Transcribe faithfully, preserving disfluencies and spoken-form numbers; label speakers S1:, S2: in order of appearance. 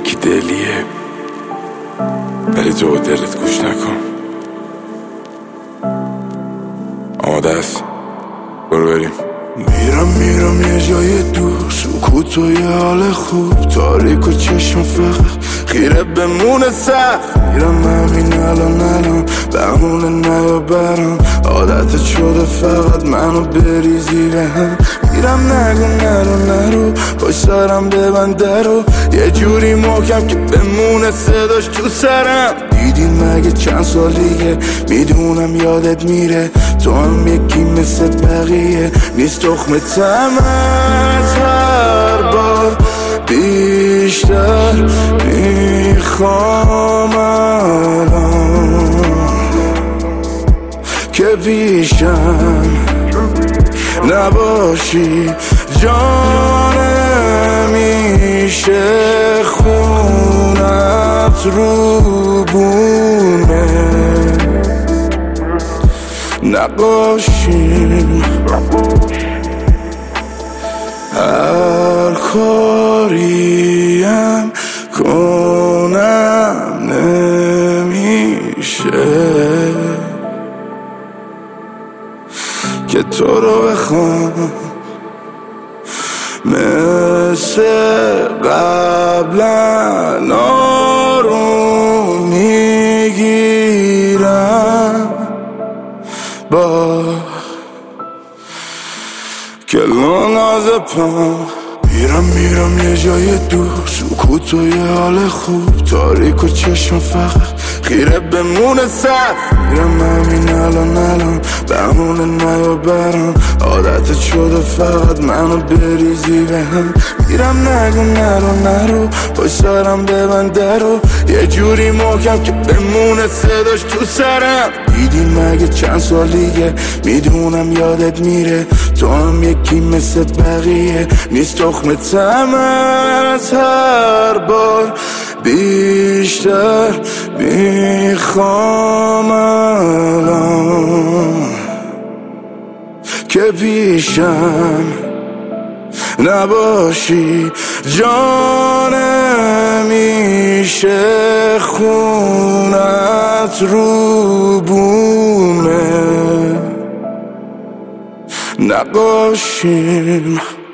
S1: یکی دلیه، ولی تو با دلت گوش نکن. آماده است؟ برو بریم.
S2: میرم میرم یه جای دور، سکوت و یه حال خوب، تاریک و چشم فقط خیره بمونه سخت. میرم همین الان الان بمونه نیا برام، عادتت شده فقط منو بریزی به هم. میرم نگو نرو نرو، پاش سرم ببند درو، یه جوری محکم که بمونه صداش تو سرم. دیدی مگه چند سالیه، میدونم یادت میره، تو هم یکی مثل بقیه نیست. تخم تم از هر بار بیشتر میخوام الان که پیشم نباشی جانم، میشه خونت رو بونه نباشیم. هر کاریم کنم نمیشه که تو رو بخوام، مثل قبلا آروم میگیرم با کلون از پام. میرم میرم یه جای دور، سکوت و یه حال خوب، تاریک و چشم فقط خیره بمونه سخت. میرم همین الان الان بمونه نیا برام، عادتت شده فقط منو بریزی به هم. میرم نگو نرو نرو، پاش سرم ببند درو، یه جوری محکم که بمونه صداش تو سرم. دیدی مگه چند سالیه، میدونم یادت میره، تو هم یکی مثل بقیه نیست. تخم تم از هر بار بیشتر میخوام الان که پیشم نباشی جانم، میشه خونت رو بونه نباشیم.